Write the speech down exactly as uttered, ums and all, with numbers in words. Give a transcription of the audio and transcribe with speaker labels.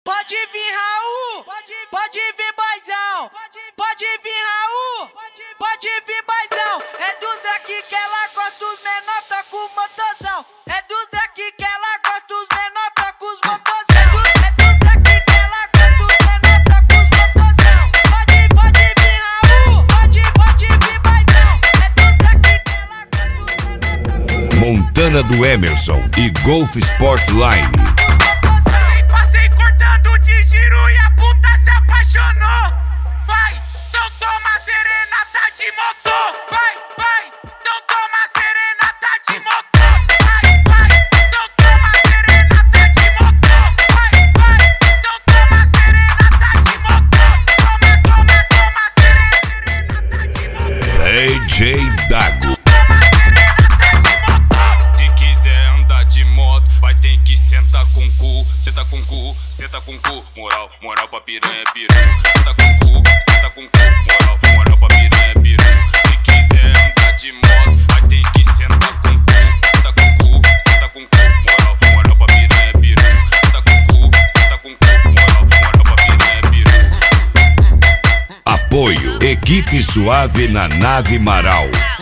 Speaker 1: Pode vir Raul, pode vir Baizão, pode vir Raul, pode vir Baizão. É dos daqui que ela gosta, os menor tá com motorzão. É dos daqui que ela gosta, os menor tá com os motorzão. É dos daqui que ela gosta, os menor tá com os motorzão. Pode, pode vir Raul, pode, pode vir Baizão. É dos daqui que ela gosta, os menor tá com os motorzão.
Speaker 2: Montana do Emerson e Golf Sport Line.
Speaker 3: De giro e a puta se apaixonou. Vai, então toma serenata de motor. Vai, vai, então toma serenata de motor. Vai, vai, então toma serenata de motor. Vai, vai, então toma serenata de motor. Toma, toma, toma serenata de motor.
Speaker 2: D J Dago.
Speaker 3: Se quiser andar de moto, vai ter que sentar com o cu. Senta com o cu, senta com o cu. Moral, moral pra piranha, piru. Senta com o cu, senta com o cu. Moral, moral pra piranha, piru. Se quiser andar de moto, vai ter que sentar com o cu. Senta com o cu, senta com o cu. Moral, moral pra piranha, piru. Senta com o cu, senta com o cu. Moral, moral pra piranha, piru.
Speaker 2: Apoio Equipe Suave na Nave Marau.